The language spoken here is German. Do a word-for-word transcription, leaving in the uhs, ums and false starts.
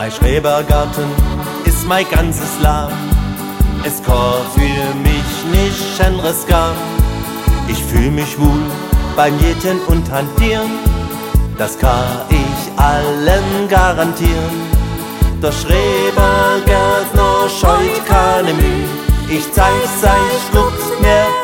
Mein Schrebergarten ist mein ganzes Land. Es kann für mich nicht anderes gehen. Ich fühl mich wohl beim Jäten und Hantieren. Das kann ich allen garantieren. Der Schrebergärtner scheut keine Mühe. Ich zeig's euch, guckt mir